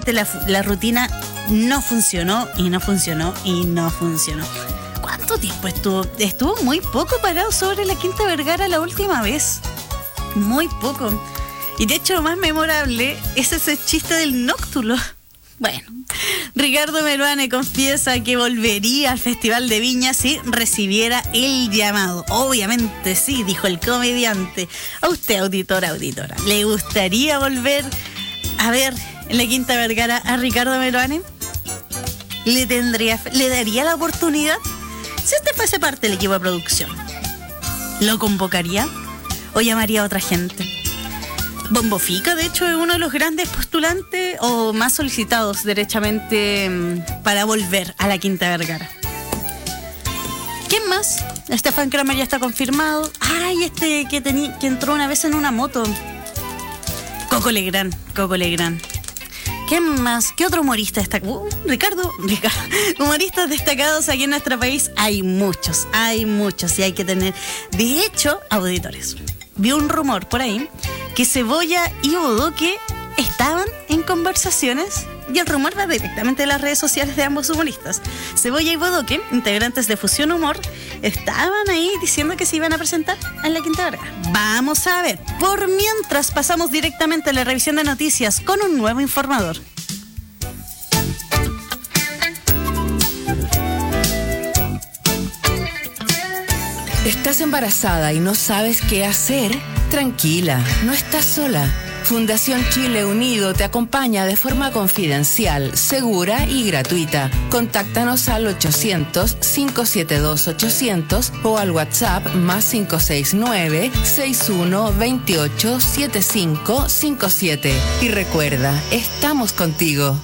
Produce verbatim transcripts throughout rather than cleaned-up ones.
Obviamente la, la rutina no funcionó y no funcionó y no funcionó. ¿Cuánto tiempo estuvo? Estuvo muy poco parado sobre la Quinta Vergara la última vez. Muy poco. Y de hecho lo más memorable es ese chiste del nóctulo. Bueno, Ricardo Meruane confiesa que volvería al Festival de Viña si recibiera el llamado. Obviamente sí, dijo el comediante. A usted, auditora, auditora, ¿le gustaría volver a ver en la Quinta Vergara a Ricardo Meruane? ¿Le tendría, le daría la oportunidad? Si usted fuese parte del equipo de producción, ¿lo convocaría o llamaría a otra gente? Bombo Fica, de hecho, es uno de los grandes postulantes o más solicitados derechamente para volver a la Quinta Vergara. ¿Quién más? Stefan Kramer ya está confirmado. Ay, este que, tení, que entró una vez en una moto. Coco Legrand, Coco Legrand. ¿Quién más? ¿Qué otro humorista destacado? Uh, Ricardo, Ricardo. Humoristas destacados aquí en nuestro país hay muchos, hay muchos y hay que tener. De hecho, auditores, vi un rumor por ahí que Cebolla y Bodoque estaban en conversaciones y el rumor va directamente de las redes sociales de ambos humoristas. Cebolla y Bodoque, integrantes de Fusión Humor, estaban ahí diciendo que se iban a presentar en la Quinta Vergara. Vamos a ver. Por mientras pasamos directamente a la revisión de noticias con un nuevo informador. ¿Estás embarazada y no sabes qué hacer? Tranquila, no estás sola. Fundación Chile Unido te acompaña de forma confidencial, segura y gratuita. Contáctanos al ochocientos, cinco siete dos, ochocientos o al WhatsApp más cinco seis nueve, seis uno dos ocho, siete cinco cinco siete. Y recuerda, estamos contigo.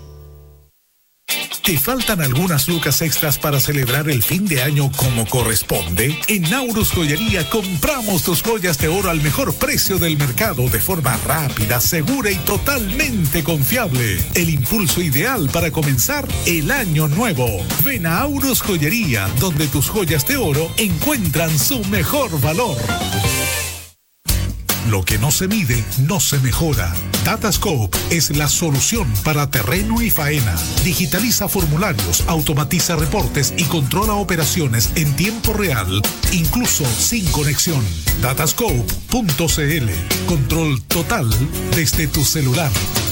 ¿Te faltan algunas lucas extras para celebrar el fin de año como corresponde? En Naurus Joyería compramos tus joyas de oro al mejor precio del mercado de forma rápida, segura y totalmente confiable. El impulso ideal para comenzar el año nuevo. Ven a Naurus Joyería, donde tus joyas de oro encuentran su mejor valor. Lo que no se mide, no se mejora. Datascope es la solución para terreno y faena. Digitaliza formularios, automatiza reportes y controla operaciones en tiempo real, incluso sin conexión. datascope punto c l. Control total desde tu celular.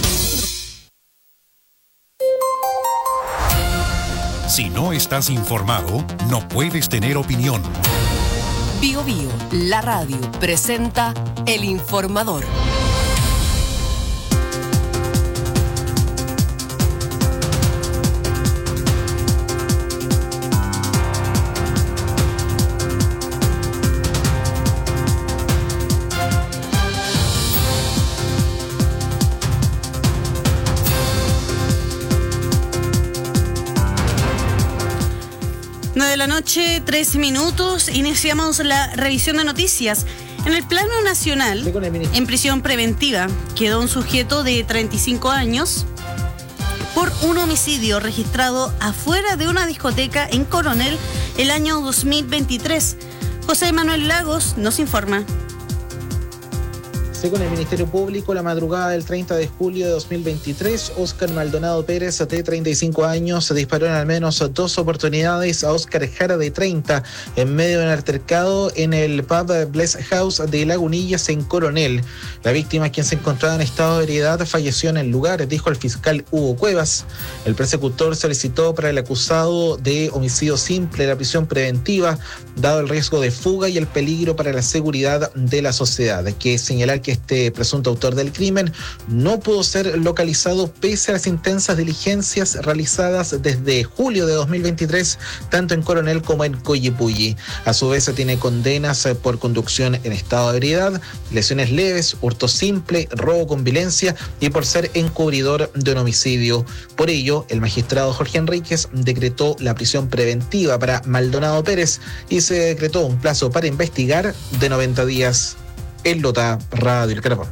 Si no estás informado, no puedes tener opinión. Bio Bio, la radio, presenta El Informador. De la noche, tres minutos, iniciamos la revisión de noticias. En el plano nacional, en prisión preventiva, quedó un sujeto de treinta y cinco años por un homicidio registrado afuera de una discoteca en Coronel el año dos mil veintitrés. José Manuel Lagos nos informa. Según el Ministerio Público, la madrugada del treinta de julio de dos mil veintitrés, Óscar Maldonado Pérez, de treinta y cinco años, se disparó en al menos dos oportunidades a Óscar Jara, de treinta, en medio de un altercado en el pub Bless House de Lagunillas, en Coronel. La víctima, quien se encontraba en estado de ebriedad, falleció en el lugar, dijo el fiscal Hugo Cuevas. El persecutor solicitó para el acusado de homicidio simple la prisión preventiva, dado el riesgo de fuga y el peligro para la seguridad de la sociedad. Hay que señalar que este presunto autor del crimen no pudo ser localizado pese a las intensas diligencias realizadas desde julio de dos mil veintitrés, tanto en Coronel como en Coyipulli. A su vez, se tiene condenas por conducción en estado de ebriedad, lesiones leves, hurto simple, robo con violencia y por ser encubridor de un homicidio. Por ello, el magistrado Jorge Enríquez decretó la prisión preventiva para Maldonado Pérez y se decretó un plazo para investigar de noventa días. El Lota Radio El Carapón.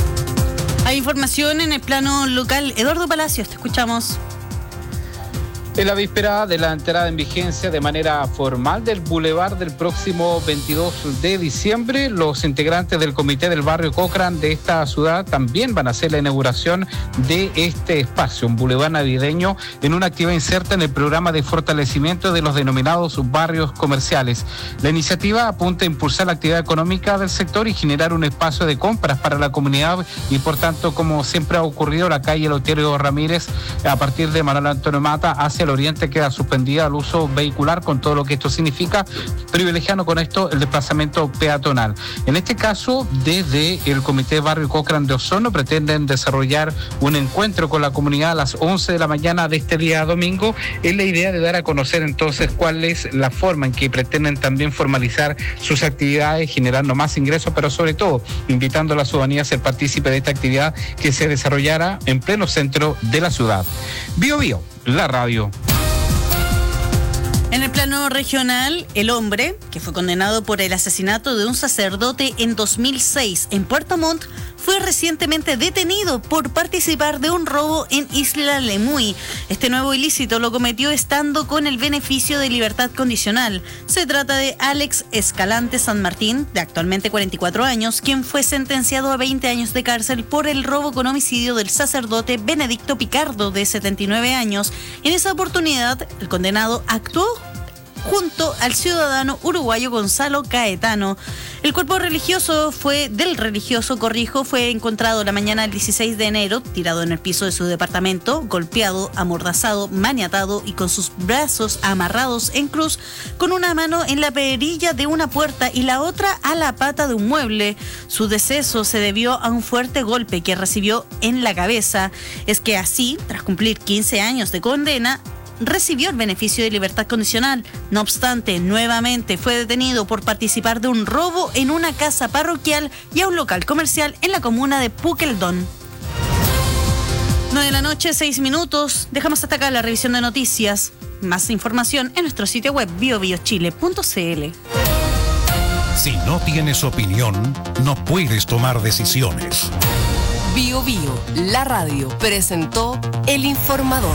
Hay información en el plano local. Eduardo Palacios, te escuchamos. En la víspera de la entrada en vigencia de manera formal del Boulevard del próximo veintidós de diciembre, los integrantes del Comité del Barrio Cochrane de esta ciudad también van a hacer la inauguración de este espacio, un boulevard navideño, en una actividad inserta en el programa de fortalecimiento de los denominados barrios comerciales. La iniciativa apunta a impulsar la actividad económica del sector y generar un espacio de compras para la comunidad y, por tanto, como siempre ha ocurrido, la calle Eleuterio Ramírez, a partir de Manuel Antonio Mata hacia el oriente, queda suspendida al uso vehicular, con todo lo que esto significa, privilegiando con esto el desplazamiento peatonal. En este caso, desde el Comité Barrio Cochrane de Osorno pretenden desarrollar un encuentro con la comunidad a las once de la mañana de este día domingo, en la idea de dar a conocer entonces cuál es la forma en que pretenden también formalizar sus actividades, generando más ingresos, pero sobre todo invitando a la ciudadanía a ser partícipe de esta actividad que se desarrollará en pleno centro de la ciudad. Bio Bio, la radio. En el plano regional, el hombre, que fue condenado por el asesinato de un sacerdote en dos mil seis en Puerto Montt, fue recientemente detenido por participar de un robo en Isla Lemuy. Este nuevo ilícito lo cometió estando con el beneficio de libertad condicional. Se trata de Alex Escalante San Martín, de actualmente cuarenta y cuatro años, quien fue sentenciado a veinte años de cárcel por el robo con homicidio del sacerdote Benedicto Picardo, de setenta y nueve años. En esa oportunidad, el condenado actuó junto al ciudadano uruguayo Gonzalo Caetano. El cuerpo religioso fue del religioso, corrijo, fue encontrado la mañana del dieciséis de enero, tirado en el piso de su departamento, golpeado, amordazado, maniatado y con sus brazos amarrados en cruz, con una mano en la perilla de una puerta y la otra a la pata de un mueble. Su deceso se debió a un fuerte golpe que recibió en la cabeza. Es que así, tras cumplir quince años de condena, recibió el beneficio de libertad condicional. No obstante, nuevamente fue detenido por participar de un robo en una casa parroquial y a un local comercial en la comuna de Puqueldón. nueve de la noche, seis minutos. Dejamos hasta acá la revisión de noticias. Más información en nuestro sitio web bio bio chile punto c l. Si no tienes opinión, no puedes tomar decisiones. Bio Bio, la radio, presentó El Informador.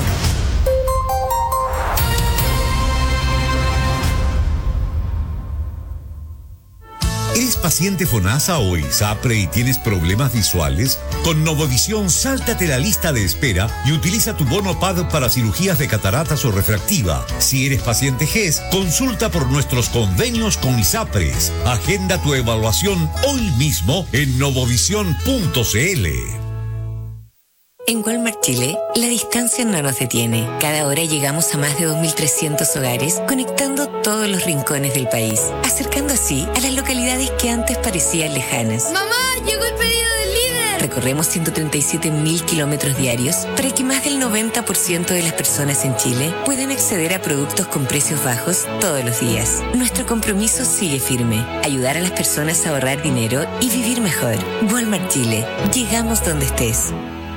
¿Eres paciente FONASA o ISAPRE y tienes problemas visuales? Con Novovisión, sáltate la lista de espera y utiliza tu bono P A D para cirugías de cataratas o refractiva. Si eres paciente G E S, consulta por nuestros convenios con ISAPRES. Agenda tu evaluación hoy mismo en novovisión punto c l. En Walmart Chile, la distancia no nos detiene. Cada hora llegamos a más de dos mil trescientos hogares, conectando todos los rincones del país, acercando así a las localidades que antes parecían lejanas. ¡Mamá! ¡Llegó el pedido del líder! Recorremos ciento treinta y siete mil kilómetros diarios para que más del noventa por ciento de las personas en Chile puedan acceder a productos con precios bajos todos los días. Nuestro compromiso sigue firme: ayudar a las personas a ahorrar dinero y vivir mejor. Walmart Chile. Llegamos donde estés.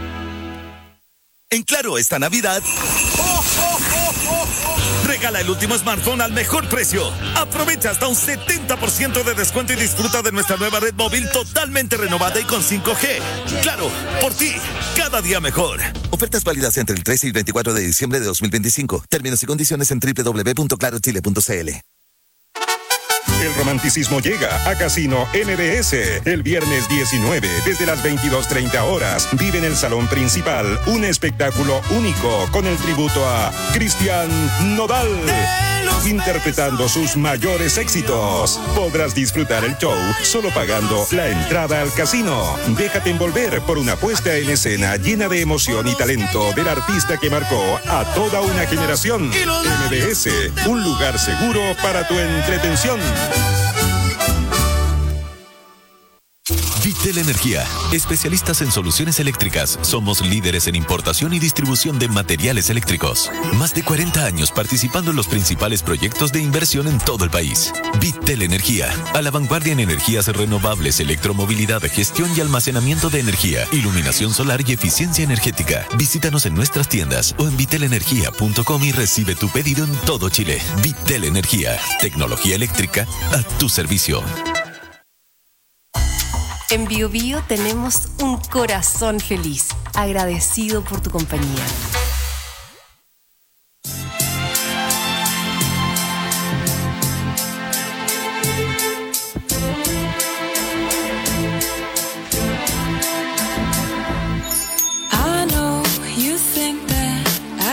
En Claro, esta Navidad, ¡oh, oh, oh, oh, oh! Regala el último smartphone al mejor precio. Aprovecha hasta un setenta por ciento de descuento y disfruta de nuestra nueva red móvil totalmente renovada y con cinco G. Claro, por ti, cada día mejor. Ofertas válidas entre el trece y veinticuatro de diciembre de dos mil veinticinco. Términos y condiciones en doble u doble u doble u punto claro chile punto c l. El romanticismo llega a Casino M B S. El viernes diecinueve, desde las veintidós treinta horas, vive en el salón principal un espectáculo único con el tributo a Cristian Nodal, interpretando sus mayores éxitos. Podrás disfrutar el show solo pagando la entrada al casino. Déjate envolver por una puesta en escena llena de emoción y talento del artista que marcó a toda una generación. M B S, un lugar seguro para tu entretención. Vitel Energía, especialistas en soluciones eléctricas. Somos líderes en importación y distribución de materiales eléctricos. Más de cuarenta años participando en los principales proyectos de inversión en todo el país. Vitel Energía, a la vanguardia en energías renovables, electromovilidad, gestión y almacenamiento de energía, iluminación solar y eficiencia energética. Visítanos en nuestras tiendas o en vitel energía punto com y recibe tu pedido en todo Chile. Vitel Energía, tecnología eléctrica a tu servicio. En Bio Bio tenemos un corazón feliz, agradecido por tu compañía.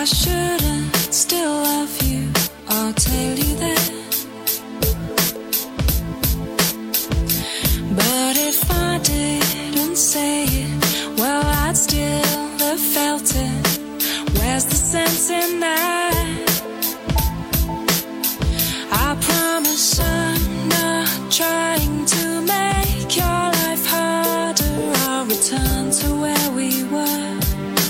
shouldn't still love you, I'll tell you that. But if I didn't say it, well, I'd still have felt it. Where's the sense in that? I promise I'm not trying to make your life harder. I'll return to where we were.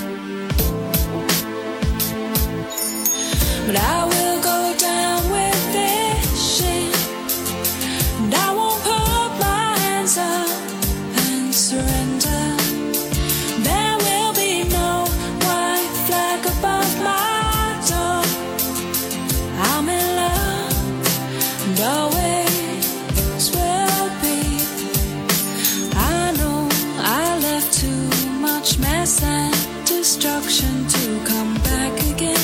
But I will go down with this shit, and I won't put my hands up and surrender. There will be no white flag above my door. I'm in love, and always will be. I know I left too much mess and destruction to come back again.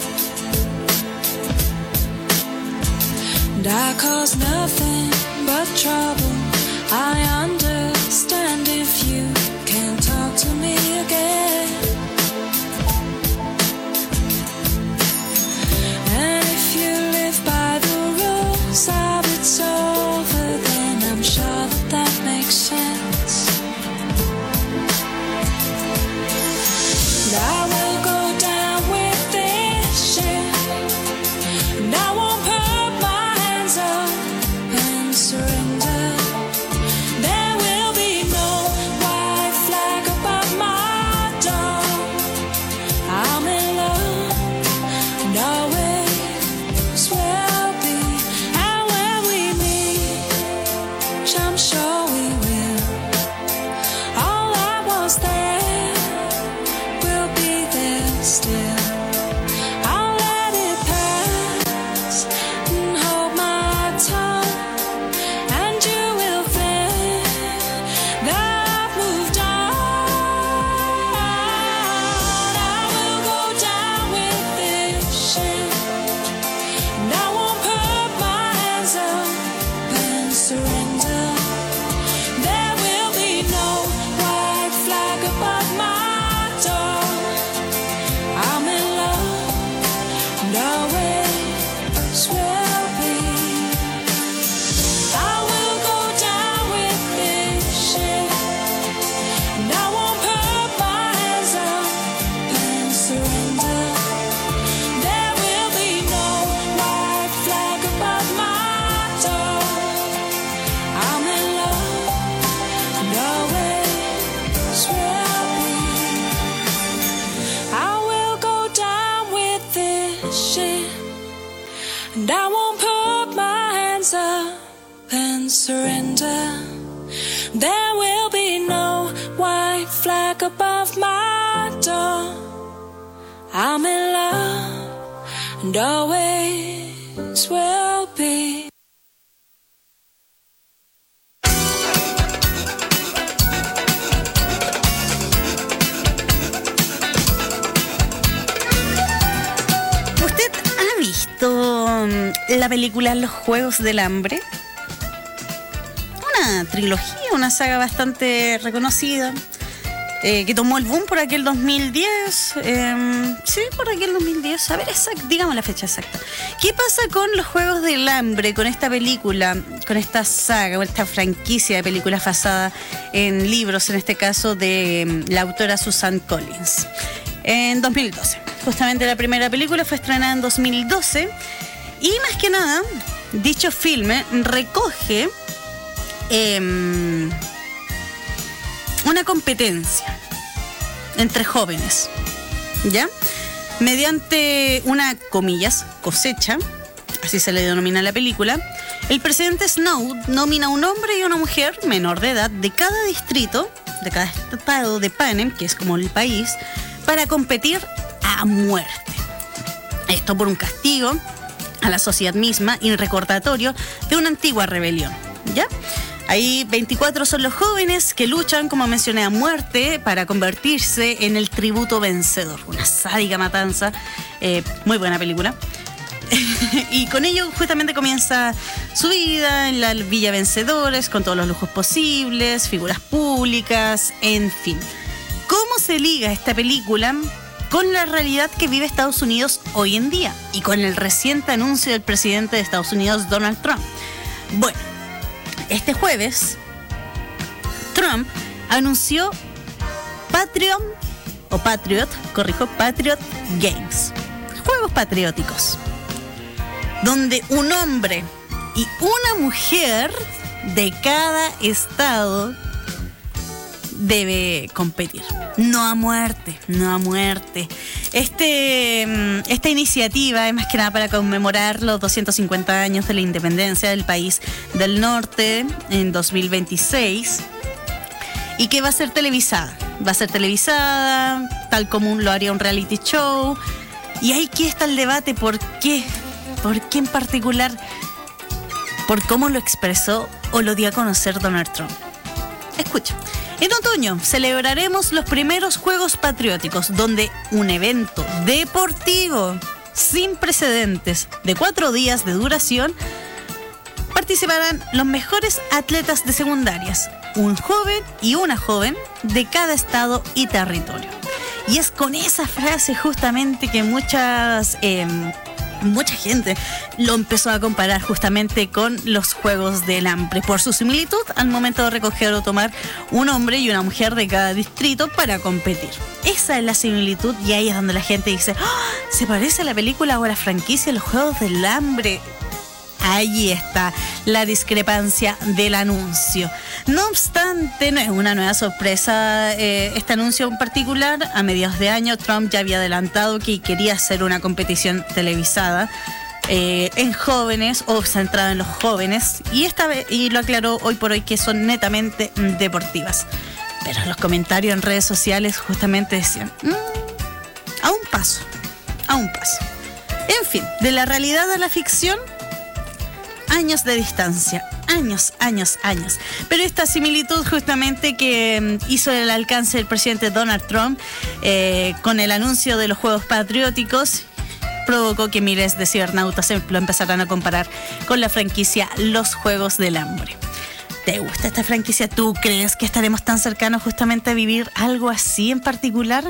And I cause nothing but trouble. I understand if you can't talk to me again. And if you live by the rules of it's over, then I'm sure that that makes sense. And I will go down with this shit, and I won't put my hands up and surrender. There will be no white flag above my door. I'm in love, and always will be. And when we meet, which I'm sure we will, all that was there will be there still. I'll let it pass and hold my tongue, and you will think that I've moved on. I will go down with this shit, and I won't put my hands up and surrender. There will be no white flag above my door. I'm in love, and always will be. I will go down with this shit, and I won't put my hands up and surrender. There will be no white flag above my door. I'm in love, and always will be. I will go down with this shit, and I won't put my hands up and surrender. There will be no white flag above my door. I'm in love, and always will be. ¿Usted ha visto mm, la película Los Juegos del Hambre? Una trilogía, una saga bastante reconocida, eh, que tomó el boom por aquel dos mil diez. Eh, sí, por aquel dos mil diez. A ver, exact, digamos la fecha exacta. ¿Qué pasa con Los Juegos del Hambre, con esta película, con esta saga, con esta franquicia de películas basada en libros, en este caso de mm, la autora Susan Collins? En dos mil doce. Justamente la primera película fue estrenada en dos mil doce y más que nada, dicho filme recoge eh, una competencia entre jóvenes, ¿ya? Mediante una, comillas, cosecha, así se le denomina a la película, el presidente Snow nomina a un hombre y una mujer menor de edad de cada distrito, de cada estado de Panem, que es como el país, para competir a muerte. Esto por un castigo a la sociedad misma y recordatorio de una antigua rebelión, ¿ya? Ahí veinticuatro son los jóvenes que luchan, como mencioné, a muerte para convertirse en el tributo vencedor. Una sádica matanza, eh, muy buena película. Y con ello justamente comienza su vida en la Villa Vencedores, con todos los lujos posibles, figuras públicas, en fin. ¿Cómo se liga esta película con la realidad que vive Estados Unidos hoy en día y con el reciente anuncio del presidente de Estados Unidos, Donald Trump. Bueno, este jueves, Trump anunció Patreon, o Patriot, corrijo, Patriot Games, juegos patrióticos, donde un hombre y una mujer de cada estado debe competir. No a muerte, no a muerte. Este, esta iniciativa es más que nada para conmemorar los doscientos cincuenta años de la independencia del país del norte en dos mil veintiséis y que va a ser televisada. Va a ser televisada, tal como lo haría un reality show. Y ahí aquí está el debate, ¿por qué? ¿Por qué en particular? Por cómo lo expresó o lo dio a conocer Donald Trump. Escucha. En otoño celebraremos los primeros Juegos Patrióticos, donde un evento deportivo sin precedentes de cuatro días de duración participarán los mejores atletas de secundarias, un joven y una joven de cada estado y territorio. Y es con esa frase justamente que muchas... Eh, Mucha gente lo empezó a comparar justamente con los Juegos del Hambre por su similitud al momento de recoger o tomar un hombre y una mujer de cada distrito para competir. Esa es la similitud y ahí es donde la gente dice, ¡oh! ¿Se parece a la película o a la franquicia de los Juegos del Hambre? Allí está la discrepancia del anuncio. No obstante, no es una nueva sorpresa eh, este anuncio en particular. A mediados de año, Trump ya había adelantado que quería hacer una competición televisada eh, en jóvenes o centrada en los jóvenes. Y esta vez, y lo aclaró hoy por hoy, que son netamente deportivas. Pero los comentarios en redes sociales justamente decían, mmm, a un paso, a un paso. En fin, de la realidad a la ficción, años de distancia, años, años, años. Pero esta similitud justamente que hizo el alcance del presidente Donald Trump eh, con el anuncio de los Juegos Patrióticos provocó que miles de cibernautas lo empezaran a comparar con la franquicia Los Juegos del Hambre. ¿Te gusta esta franquicia? ¿Tú crees que estaremos tan cercanos justamente a vivir algo así en particular?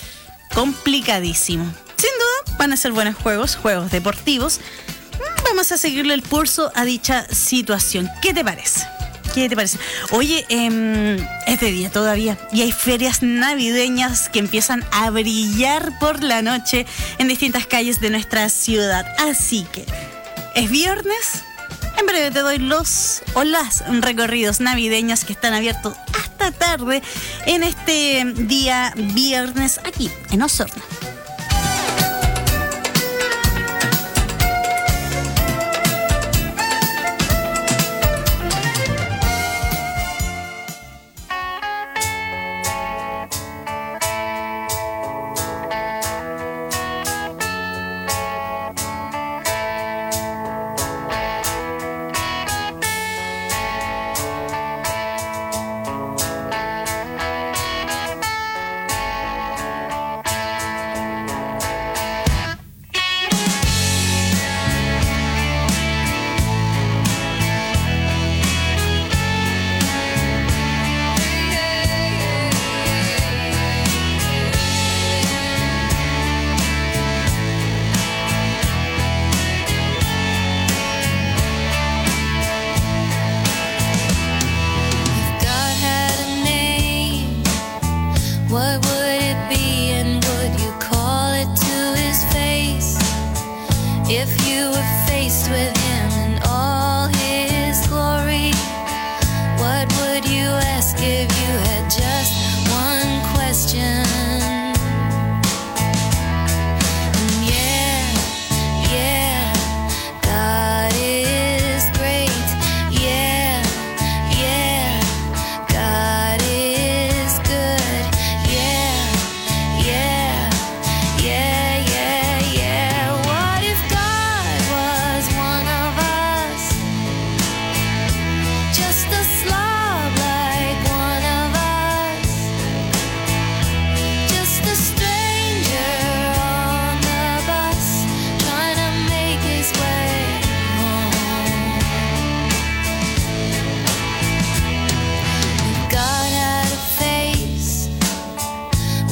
Complicadísimo. Sin duda van a ser buenos juegos, juegos deportivos. Vamos a seguirle el pulso a dicha situación. ¿Qué te parece? ¿Qué te parece? Oye, eh, es de día todavía y hay ferias navideñas que empiezan a brillar por la noche en distintas calles de nuestra ciudad. Así que, ¿es viernes? En breve te doy los o las recorridos navideños que están abiertos hasta tarde en este día viernes aquí en Osorno. One of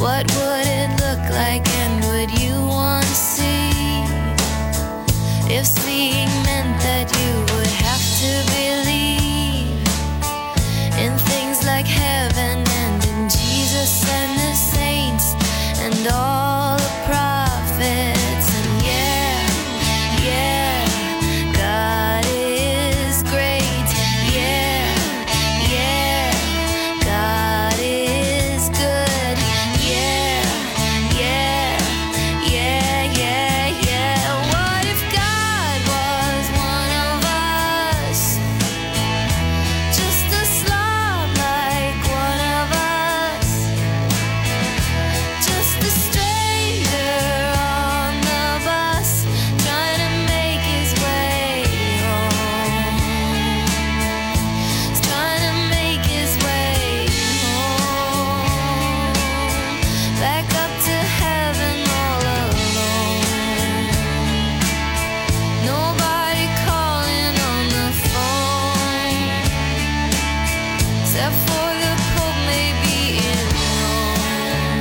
What would it look like and would you want to see? If seeing meant that you would have to believe in things like heaven and in Jesus and the saints and all the prophets. And yeah, yeah, God is great. Yeah, yeah, God is good. Yeah, yeah, yeah, yeah, yeah. What if God was one of us? Just a slob like one of us. Just a stranger on the bus trying to make his way home. He's trying to make his way home. Back up to heaven all alone. Nobody calling on the phone except for the Pope maybe in Rome.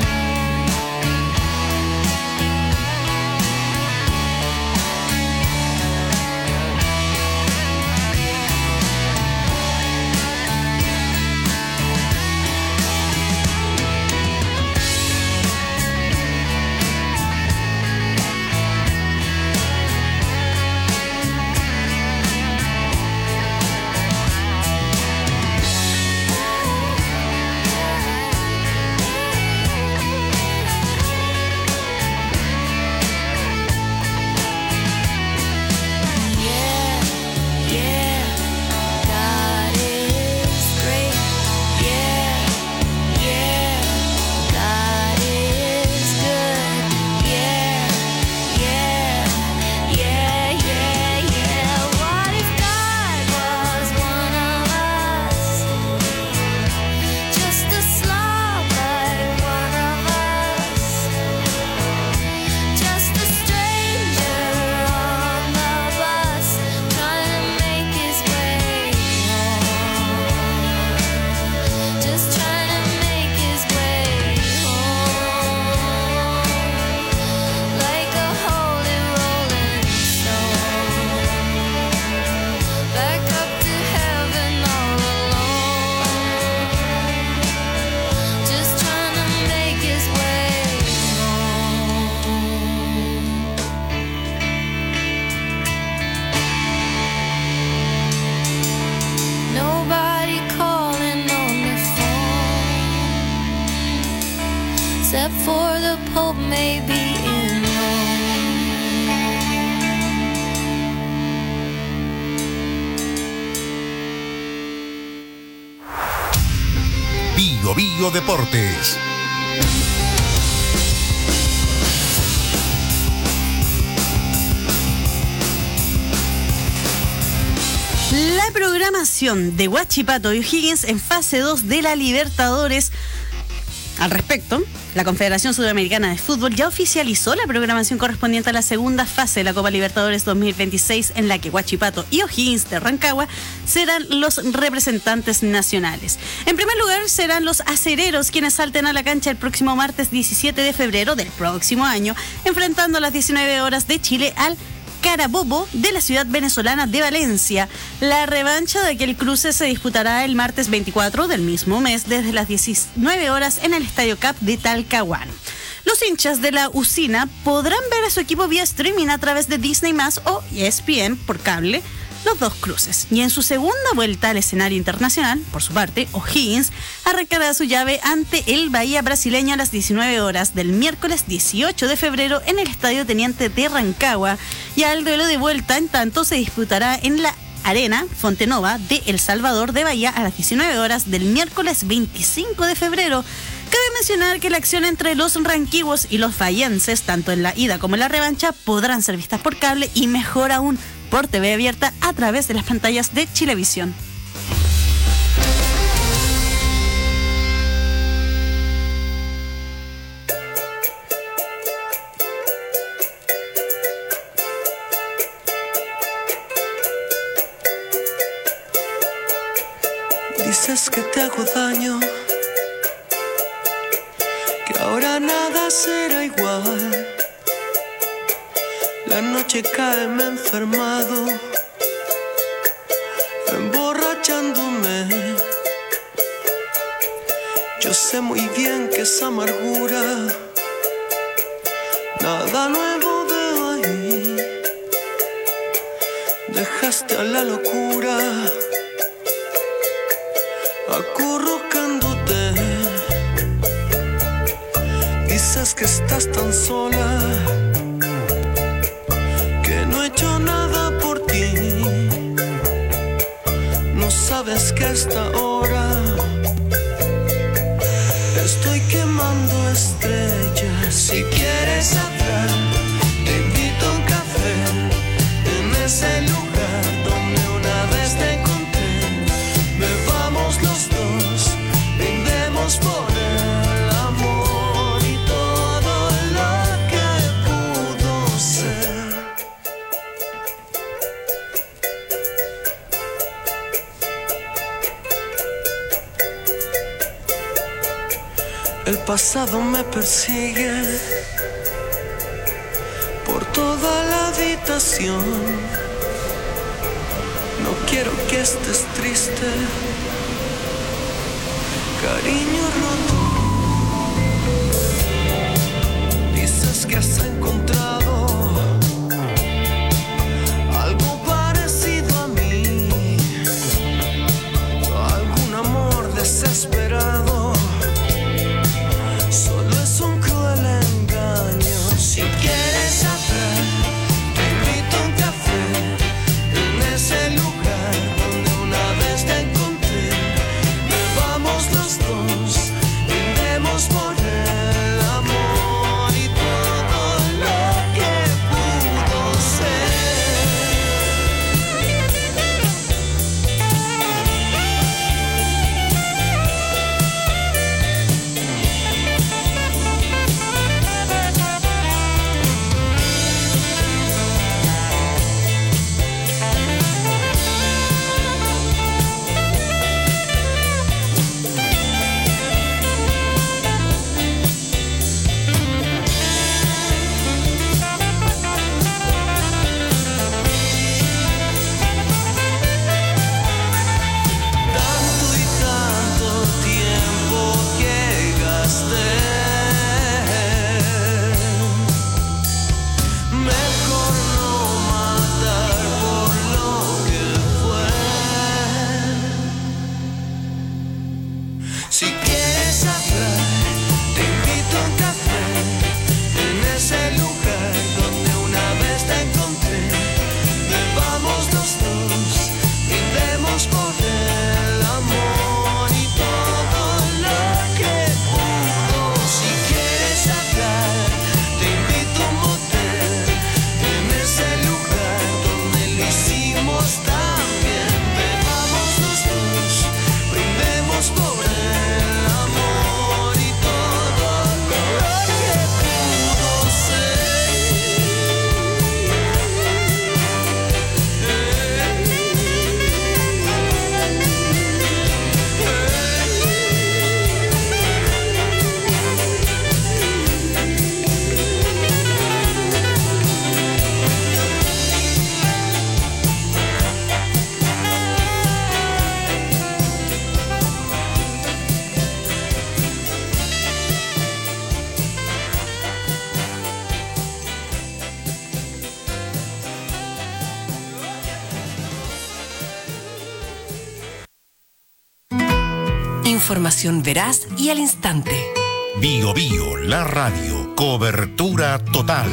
Yeah, yeah, God is great. Yeah, yeah, God is good. Yeah, yeah, yeah, yeah, yeah. What if God was one of us? Just a slob like one of us. Just a stranger on the bus trying to make his way home. Just trying to make his way home. Like a holy rolling stone. Back up to heaven all alone. Just trying to make his way home. Nobody calling on the phone except for the Pope maybe in Rome. Bio Bio Deportes. La programación de Huachipato y O'Higgins en fase dos de la Libertadores. Al respecto, la Confederación Sudamericana de Fútbol ya oficializó la programación correspondiente a la segunda fase de la Copa Libertadores dos mil veintiséis, en la que Huachipato y O'Higgins de Rancagua serán los representantes nacionales. En primer lugar, serán los acereros quienes salten a la cancha el próximo martes diecisiete de febrero del próximo año, enfrentando a las diecinueve horas de Chile al Carabobo de la ciudad venezolana de Valencia. La revancha de aquel cruce se disputará el martes veinticuatro del mismo mes desde las diecinueve horas en el Estadio Cap de Talcahuano. Los hinchas de la Usina podrán ver a su equipo vía streaming a través de Disney más o E S P N por cable los dos cruces. Y en su segunda vuelta al escenario internacional, por su parte, O'Higgins arrancará su llave ante el Bahía brasileño a las diecinueve horas del miércoles dieciocho de febrero en el Estadio Teniente de Rancagua. Y al duelo de vuelta, en tanto, se disputará en la Arena Fontenova de El Salvador de Bahía a las diecinueve horas del miércoles veinticinco de febrero. Cabe mencionar que la acción entre los ranquiguos y los bahienses, tanto en la ida como en la revancha, podrán ser vistas por cable y, mejor aún, por T V abierta a través de las pantallas de Chilevisión. Dices que te hago daño, que ahora nada será igual. La noche cae, me he enfermado, emborrachándome. Yo sé muy bien que esa amargura nada nuevo veo ahí. Dejaste a la locura acurrucándote. Dices que estás tan sola, que no he hecho nada por ti. No sabes que a esta hora estoy quemando estrellas. Si quieres hablar, te invito a un café en ese lugar donde una vez te encontré. Bebamos los dos, brindemos por el amor y todo lo que pudo ser. El pasado me persigue por toda la habitación. No quiero que estés triste, cariño roto. Dices que has encontrado algo parecido a mí, algún amor desesperado. Solo es un cruel engaño. Si quieres hablar, te invito a un café en ese lugar donde una vez te encontré. Bebamos los dos, brindemos por el amor y todo lo que pudo ser. Tanto y tanto tiempo que gasté. Mejor no matar por lo que fue. Si quieres hablar, te invito a un café en ese lugar donde una vez te encontré. Bebamos los dos, brindemos por el amor y todo lo que pudo. Si quieres hablar, te invito a un motel en ese lugar donde lo hicimos tan bien. Bebamos los dos, brindemos por el amor y todo lo que pudo ser. Información veraz y al instante. Bio Bio, la radio, cobertura total.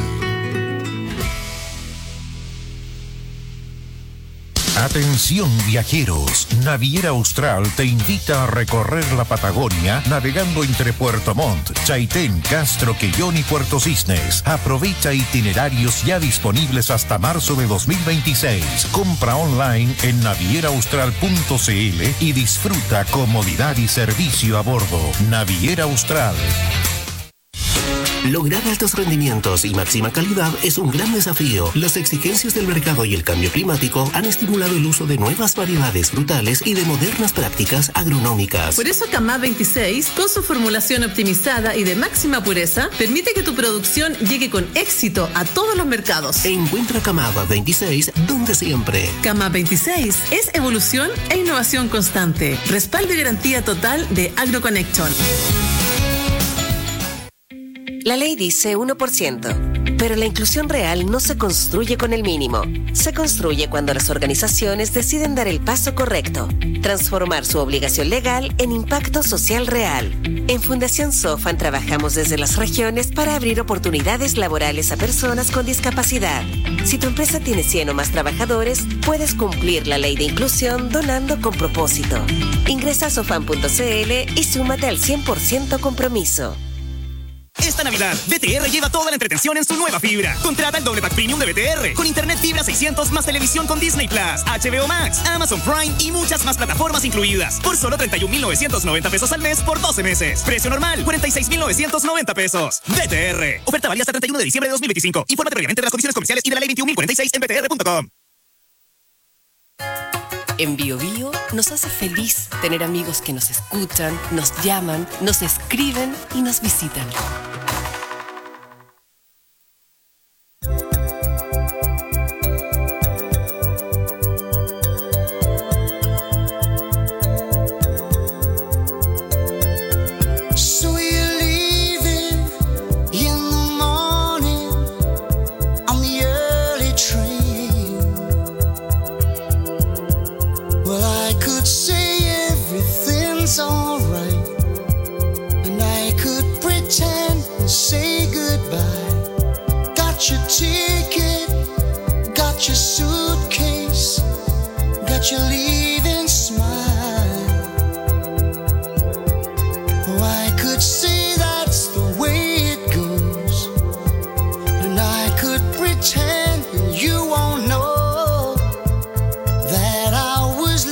Atención viajeros, Naviera Austral te invita a recorrer la Patagonia navegando entre Puerto Montt, Chaitén, Castro, Quellón y Puerto Cisnes. Aprovecha itinerarios ya disponibles hasta marzo de dos mil veintiséis. Compra online en naviera austral punto c l y disfruta comodidad y servicio a bordo. Naviera Austral. Lograr altos rendimientos y máxima calidad es un gran desafío. Las exigencias del mercado y el cambio climático han estimulado el uso de nuevas variedades frutales y de modernas prácticas agronómicas. Por eso Camá veintiséis, con su formulación optimizada y de máxima pureza, permite que tu producción llegue con éxito a todos los mercados. Encuentra Camá veintiséis donde siempre. Camá veintiséis es evolución e innovación constante. Respaldo y garantía total de AgroConnection. La ley dice uno por ciento, pero la inclusión real no se construye con el mínimo. Se construye cuando las organizaciones deciden dar el paso correcto, transformar su obligación legal en impacto social real. En Fundación Sofan trabajamos desde las regiones para abrir oportunidades laborales a personas con discapacidad. Si tu empresa tiene cien o más trabajadores, puedes cumplir la ley de inclusión donando con propósito. Ingresa a sofan punto c l y súmate al cien por ciento compromiso. Esta Navidad, B T R lleva toda la entretención en su nueva fibra. Contrata el doble pack premium de B T R con internet fibra seiscientos más televisión con Disney Plus, H B O Max, Amazon Prime y muchas más plataformas incluidas. Por solo treinta y un mil novecientos noventa pesos al mes por doce meses. Precio normal, cuarenta y seis mil novecientos noventa pesos. B T R. Oferta válida hasta treinta y uno de diciembre de dos mil veinticinco. Infórmate previamente de las condiciones comerciales y de la ley veintiún mil cuarenta y seis en b t r punto com. En Bio Bio nos hace feliz tener amigos que nos escuchan, nos llaman, nos escriben y nos visitan. So you're leaving in the morning on the early train. Well, I could say everything's alright, and I could pretend and say goodbye. Got your ticket, got your suitcase, got your leaving smile. Oh, I could say that's the way it goes, and I could pretend you won't know that I was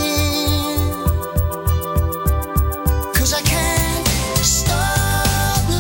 lying. 'Cause I can't stop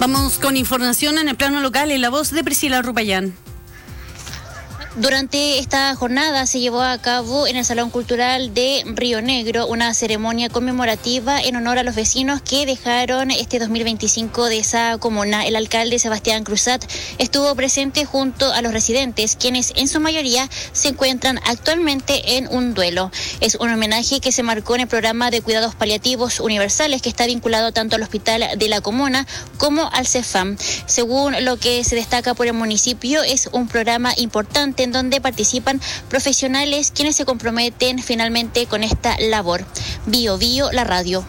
Vamos con información en el plano local en la voz de Priscila Rupayán. Durante esta jornada se llevó a cabo en el Salón Cultural de Río Negro una ceremonia conmemorativa en honor a los vecinos que dejaron este dos mil veinticinco de esa comuna. El alcalde Sebastián Cruzat estuvo presente junto a los residentes, quienes en su mayoría se encuentran actualmente en un duelo. Es un homenaje que se marcó en el programa de cuidados paliativos universales que está vinculado tanto al hospital de la comuna como al CEFAM. Según lo que se destaca por el municipio, es un programa importante en donde participan profesionales quienes se comprometen finalmente con esta labor. Bio Bio, la radio.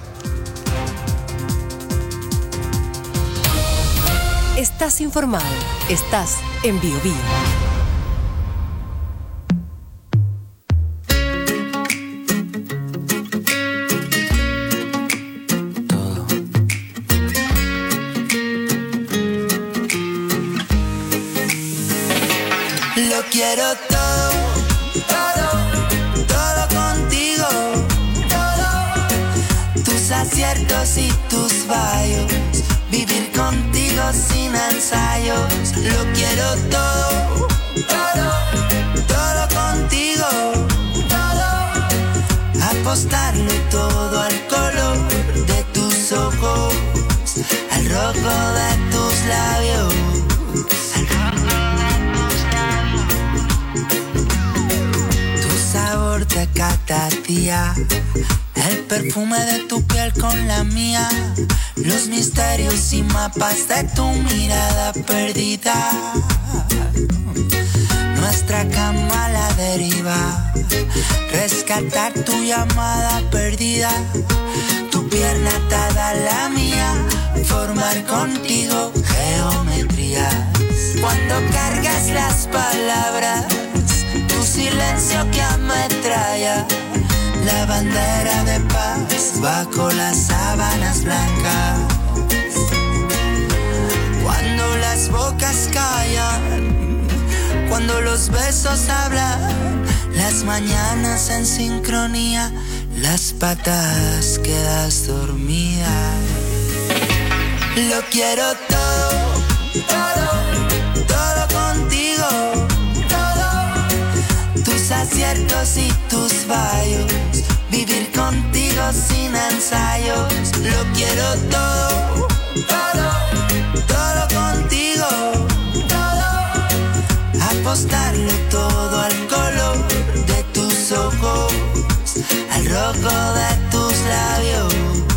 Estás informado. Estás en Bio Bio. Lo quiero todo, todo, todo contigo, todo, tus aciertos y tus fallos, vivir contigo sin ensayos. Lo quiero todo, todo, todo contigo, todo, apostarlo todo al color de tus ojos, al rojo de tus labios. Sabor de cada día, el perfume de tu piel con la mía, los misterios y mapas de tu mirada perdida, nuestra cama a la deriva, rescatar tu llamada perdida, tu pierna atada a la mía, formar contigo geometrías, cuando cargas las palabras, silencio que ametralla, la bandera de paz bajo las sábanas blancas. Cuando las bocas callan, cuando los besos hablan, las mañanas en sincronía, las patas quedas dormida. Lo quiero todo, todo, todo contigo. Tus aciertos y tus fallos, vivir contigo sin ensayos. Lo quiero todo, todo, todo contigo, todo, apostarlo todo al color de tus ojos, al rojo de tus labios.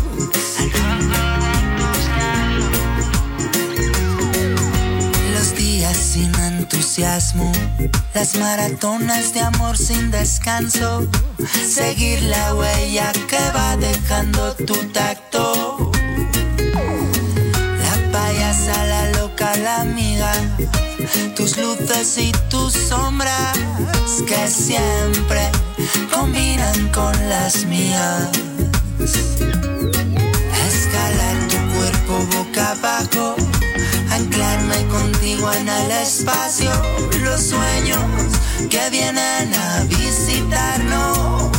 Los días sin entusiasmo, las maratonas de amor sin descanso, seguir la huella que va dejando tu tacto. La payasa, la loca, la amiga, tus luces y tus sombras que siempre combinan con las mías. Escalar tu cuerpo boca abajo, anclarme contigo en el espacio, los sueños que vienen a visitarnos,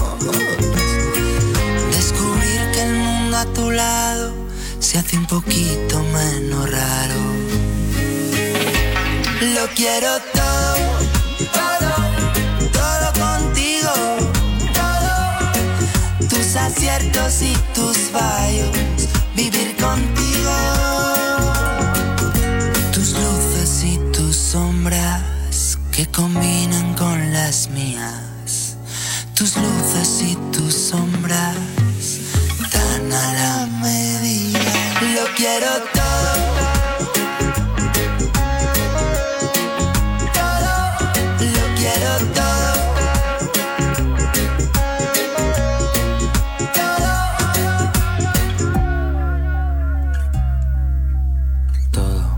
descubrir que el mundo a tu lado se hace un poquito menos raro. Lo quiero todo, todo, todo contigo, todo, tus aciertos y tus fallos, vivir contigo. Sombras que combinan con las mías, tus luces y tus sombras tan a la medida. Lo quiero todo, todo, lo quiero todo, todo, todo.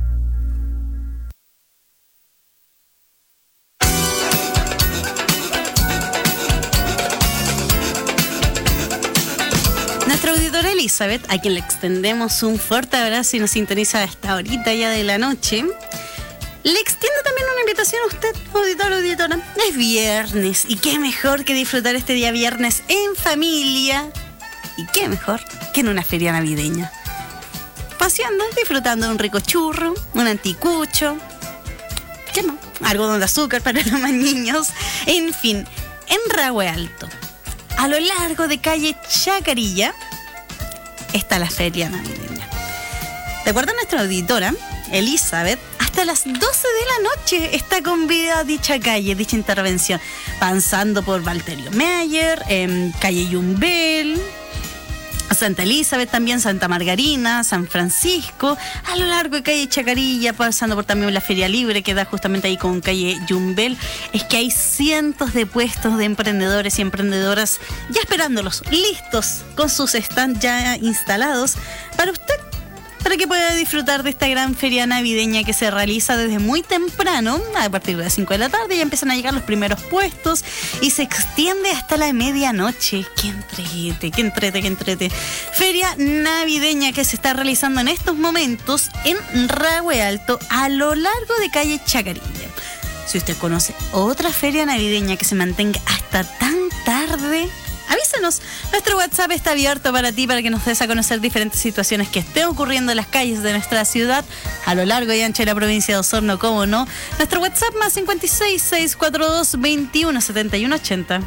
Elizabeth, a quien le extendemos un fuerte abrazo y nos sintoniza a esta horita ya de la noche, le extiendo también una invitación a usted, auditor, auditora. Es viernes y qué mejor que disfrutar este día viernes en familia y qué mejor que en una feria navideña. paseando, disfrutando de un rico churro, un anticucho, ¿qué más? Algodón de azúcar para los más niños. En fin, en Rahue Alto, a lo largo de calle Chacarilla, está la feria navideña. De acuerdo a nuestra auditora, Elizabeth, hasta las doce de la noche está con vida dicha calle, dicha intervención, pasando por Valterio Meyer, en calle Yumbel, Santa Elizabeth, también Santa Margarina, San Francisco, a lo largo de calle Chacarilla, pasando por también la Feria Libre que da justamente ahí con calle Yumbel. Es que hay cientos de puestos de emprendedores y emprendedoras ya esperándolos, listos, con sus stands ya instalados para usted, para que pueda disfrutar de esta gran feria navideña que se realiza desde muy temprano, a partir de las cinco de la tarde, ya empiezan a llegar los primeros puestos y se extiende hasta la medianoche. ¡Qué entrete, qué entrete, qué entrete! Feria navideña que se está realizando en estos momentos en Rahue Alto, a lo largo de calle Chacarilla. Si usted conoce otra feria navideña que se mantenga hasta tan tarde, avísanos. Nuestro WhatsApp está abierto para ti, para que nos des a conocer diferentes situaciones que estén ocurriendo en las calles de nuestra ciudad, a lo largo y ancho de la provincia de Osorno, cómo no. Nuestro WhatsApp más cincuenta y seis, seiscientos cuarenta y dos, veintiuno setenta y uno ochenta.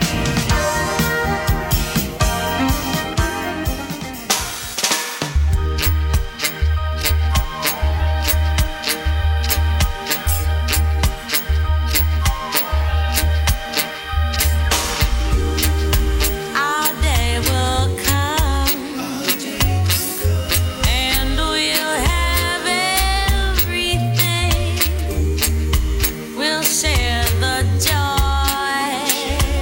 Share the joy.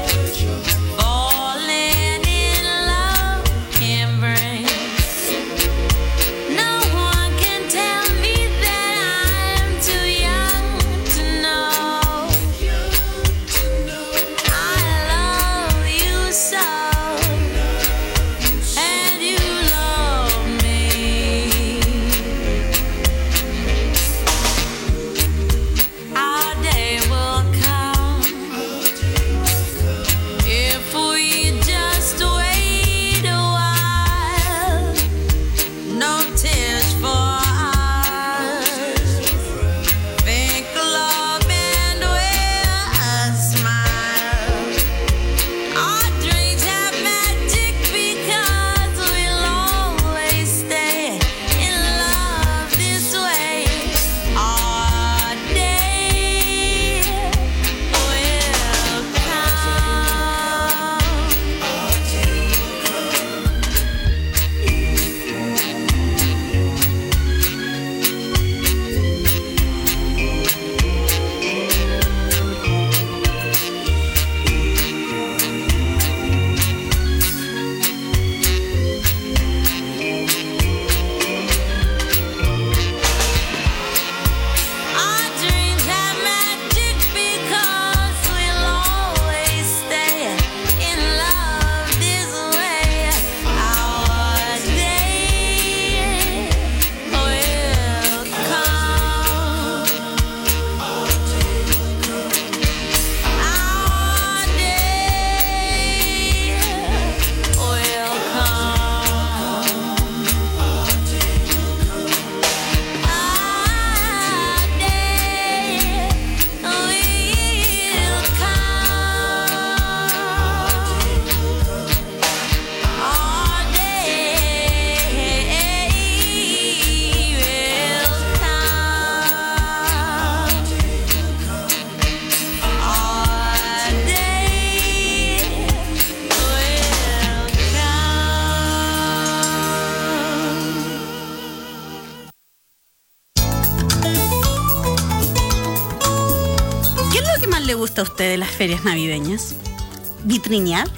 le gusta a usted de las ferias navideñas? ¿Vitrinear?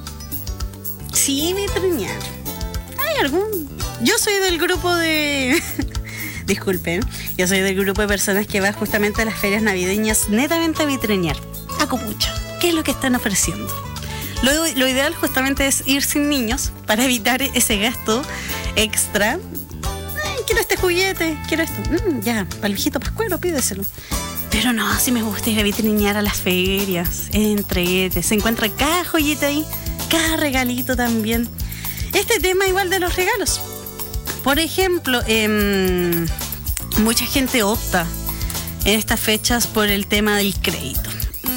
Sí, vitrinear. ¿Hay algún? Yo soy del grupo de... Disculpen, yo soy del grupo de personas que va justamente a las ferias navideñas netamente a vitrinear. A copucha, ¿qué es lo que están ofreciendo? Lo, lo ideal justamente es ir sin niños para evitar ese gasto extra. Ay, quiero este juguete, quiero esto. Mm, ya, para el viejito pascuero, pídeselo. Pero no, si me gusta ir a vitrinear a las ferias, entrete, se encuentra cada joyita ahí, cada regalito también. Este tema igual de los regalos. Por ejemplo, eh, mucha gente opta en estas fechas por el tema del crédito.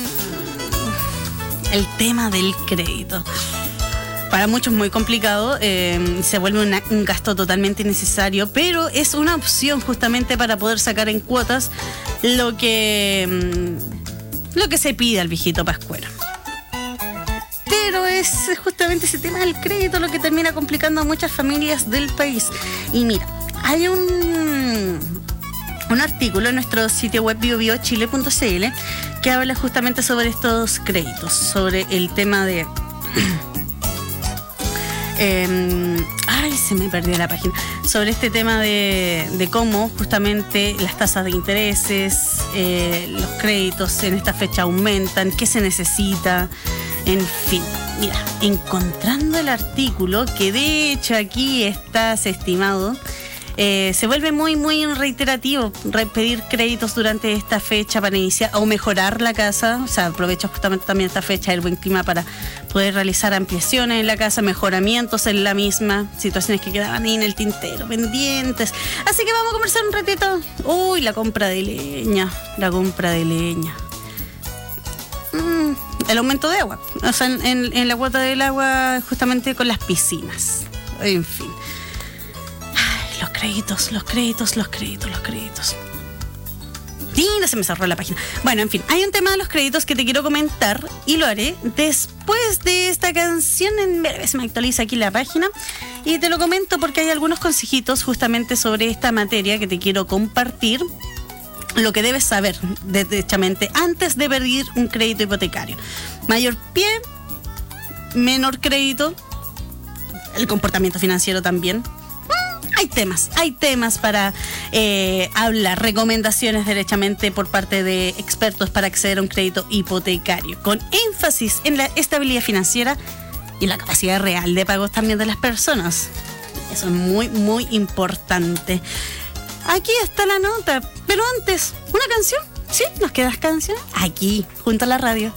El tema del crédito. Para muchos muy complicado, eh, se vuelve una, un gasto totalmente innecesario, pero es una opción justamente para poder sacar en cuotas lo que, lo que se pide al viejito pascuero. Pero es justamente ese tema del crédito lo que termina complicando a muchas familias del país. Y mira, hay un, un artículo en nuestro sitio web bio bio chile punto c l que habla justamente sobre estos créditos, sobre el tema de... eh, ay, se me perdió la página. Sobre este tema de, de cómo justamente las tasas de intereses, eh, los créditos en esta fecha aumentan, qué se necesita, en fin. Mira, encontrando el artículo, que de hecho aquí está estimado, eh, se vuelve muy, muy reiterativo re- pedir créditos durante esta fecha para iniciar o mejorar la casa. O sea, aprovecha justamente también esta fecha del buen clima para poder realizar ampliaciones en la casa, mejoramientos en la misma, situaciones que quedaban ahí en el tintero, pendientes. Así que vamos a conversar un ratito. Uy, la compra de leña, la compra de leña. Mm, el aumento de agua, o sea, en, en, en la cuota del agua justamente con las piscinas. En fin. Ay, los créditos, los créditos, los créditos, los créditos. Mira, se me cerró la página. Bueno, en fin, hay un tema de los créditos que te quiero comentar y lo haré después de esta canción. En breve se me actualiza aquí la página y te lo comento porque hay algunos consejitos justamente sobre esta materia que te quiero compartir. Lo que debes saber, derechamente, antes de pedir un crédito hipotecario. Mayor pie, menor crédito, el comportamiento financiero también. Hay temas, hay temas para eh, hablar, recomendaciones derechamente por parte de expertos para acceder a un crédito hipotecario, con énfasis en la estabilidad financiera y la capacidad real de pagos también de las personas. Eso es muy, muy importante. Aquí está la nota, pero antes, ¿una canción? ¿Sí? ¿Nos quedas canciones? Aquí, junto a la radio.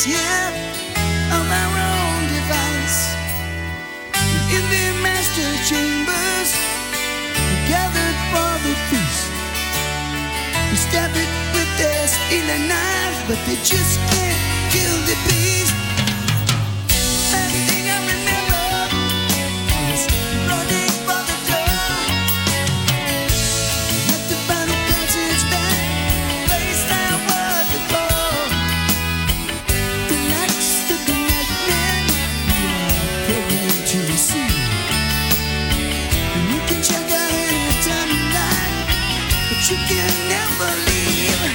us here of our own device. In their master chambers, gathered for the feast. We stab it with their stealing knives, but they just can't kill the beast. Last thing I remember was running for the door. Let the final passage back, place I was before. Relax to the nightmare, you are programmed to receive. And you can check out any time you like, but you can never leave.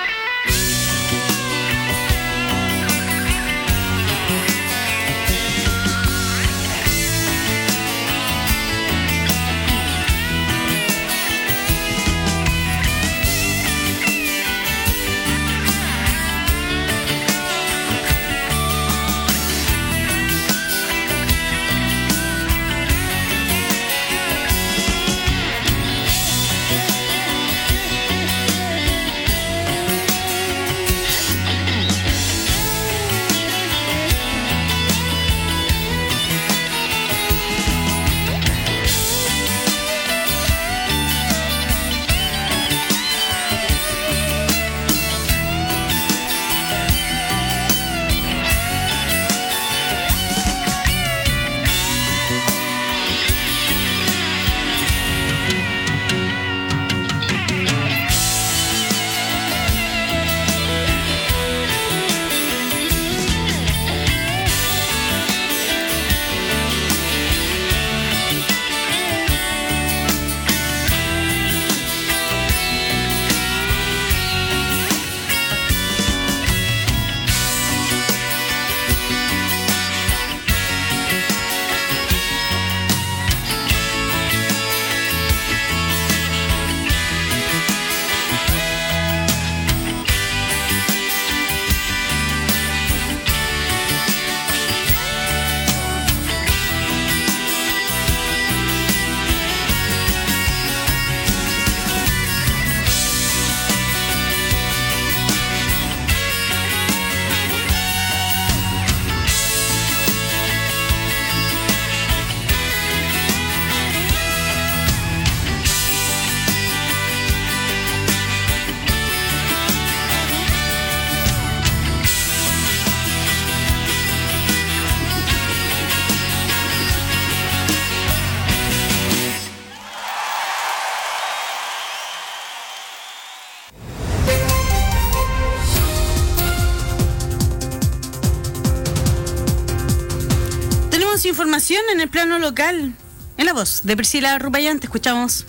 Información en el plano local. En la voz de Priscila Rupayán, te escuchamos.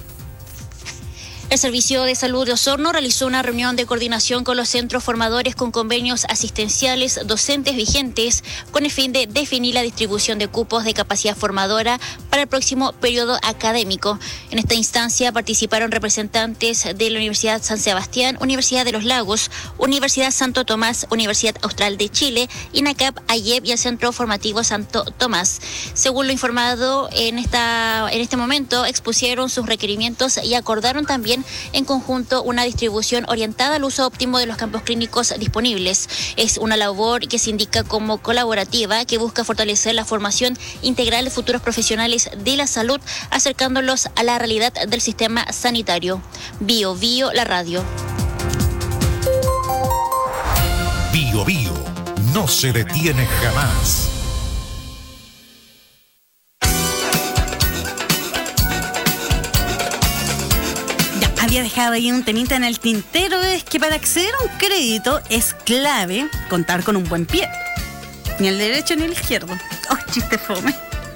El Servicio de Salud de Osorno realizó una reunión de coordinación con los centros formadores con convenios asistenciales docentes vigentes con el fin de definir la distribución de cupos de capacidad formadora para el próximo periodo académico. En esta instancia participaron representantes de la Universidad San Sebastián, Universidad de los Lagos, Universidad Santo Tomás, Universidad Austral de Chile, INACAP, AYEP y el Centro Formativo Santo Tomás. Según lo informado, en, esta, en este momento expusieron sus requerimientos y acordaron también en conjunto una distribución orientada al uso óptimo de los campos clínicos disponibles. Es una labor que se indica como colaborativa que busca fortalecer la formación integral de futuros profesionales de la salud, acercándolos a la realidad del sistema sanitario. Bio Bio, la radio. Bio Bio no se detiene jamás. Había dejado ahí un temita en el tintero, es que para acceder a un crédito es clave contar con un buen pie. Ni el derecho ni el izquierdo. Oh, chiste fome.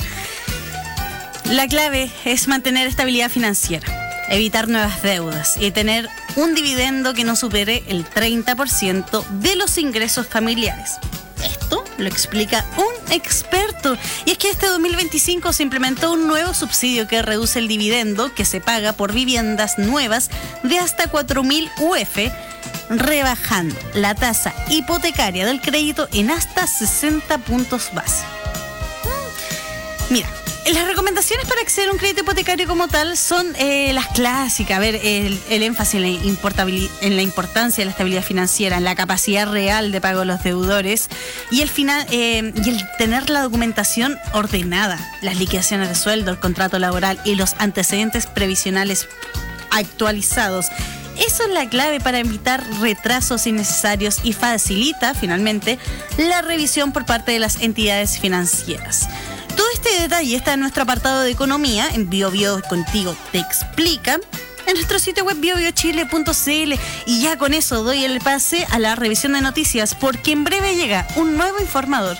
La clave es mantener estabilidad financiera, evitar nuevas deudas y tener un dividendo que no supere el treinta por ciento de los ingresos familiares. Esto lo explica un experto. Y es que este dos mil veinticinco se implementó un nuevo subsidio que reduce el dividendo que se paga por viviendas nuevas de hasta cuatro mil U F, rebajando la tasa hipotecaria del crédito en hasta sesenta puntos base. Mira, Las recomendaciones para acceder a un crédito hipotecario como tal son eh, las clásicas. A ver, el, el énfasis en la, importabili- en la importancia de la estabilidad financiera, en la capacidad real de pago de los deudores y el, final, eh, y el tener la documentación ordenada, las liquidaciones de sueldo, el contrato laboral y los antecedentes previsionales actualizados. Eso es la clave para evitar retrasos innecesarios y facilita, finalmente, la revisión por parte de las entidades financieras. Todo este detalle está en nuestro apartado de economía, en Bio Bio Contigo Te Explica, en nuestro sitio web bio bio chile punto c l. Y ya con eso doy el pase a la revisión de noticias, porque en breve llega un nuevo informador.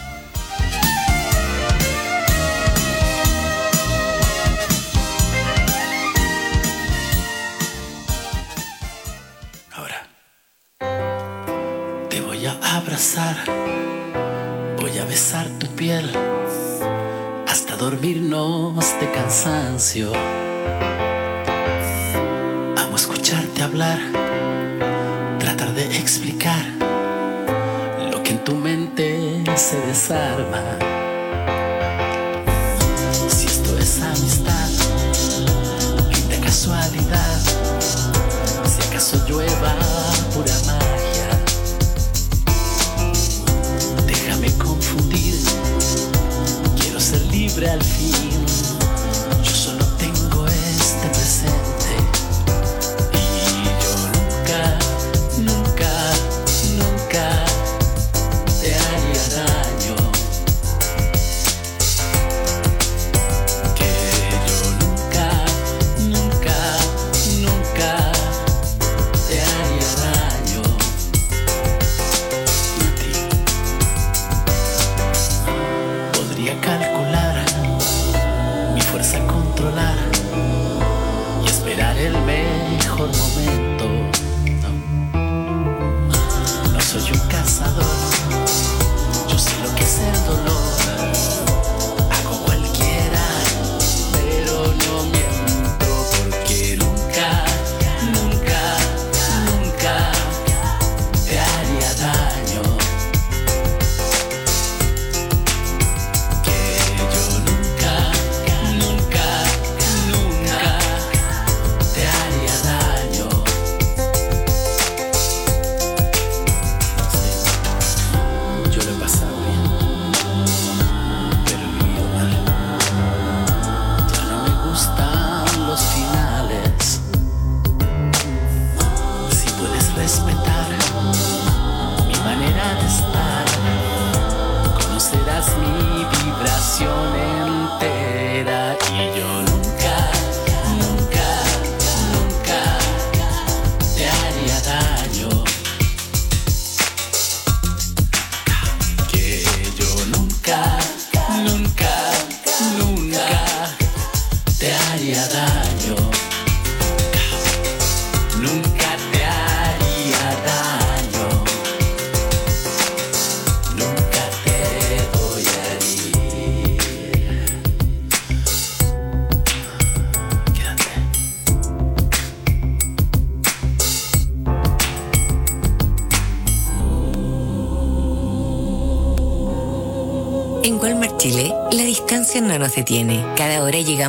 Te voy a abrazar, voy a besar tu piel, hasta dormirnos de cansancio. Amo escucharte hablar, tratar de explicar lo que en tu mente se desarma. Si esto es amistad, linda casualidad, si acaso llueva pura magia, déjame confundir, quiero ser libre al fin. Yo solo tengo este presente y yo nunca, nunca, nunca te haría daño. Que yo nunca, nunca, nunca te haría daño. A ti podría calcular mi fuerza, controlar y esperar el mejor momento. No, no soy un cazador, yo sé lo que es el dolor. Hago cualquiera, pero no miento, porque nunca, nunca, nunca te haría daño. Que yo nunca, nunca, nunca te haría daño. Sí, yo lo he pasado bien, pero he vivido mal. Ya no me gustan los finales. Si puedes respetar mi manera de estar, conocerás mi vibración entera. Y yo nunca, nunca, nunca te haría daño. Que yo nunca, nunca, nunca te haría daño. Nunca te haría daño. Nunca te voy a herir. Quédate. En Walmart Chile, la distancia no nos detiene. Cada hora llegamos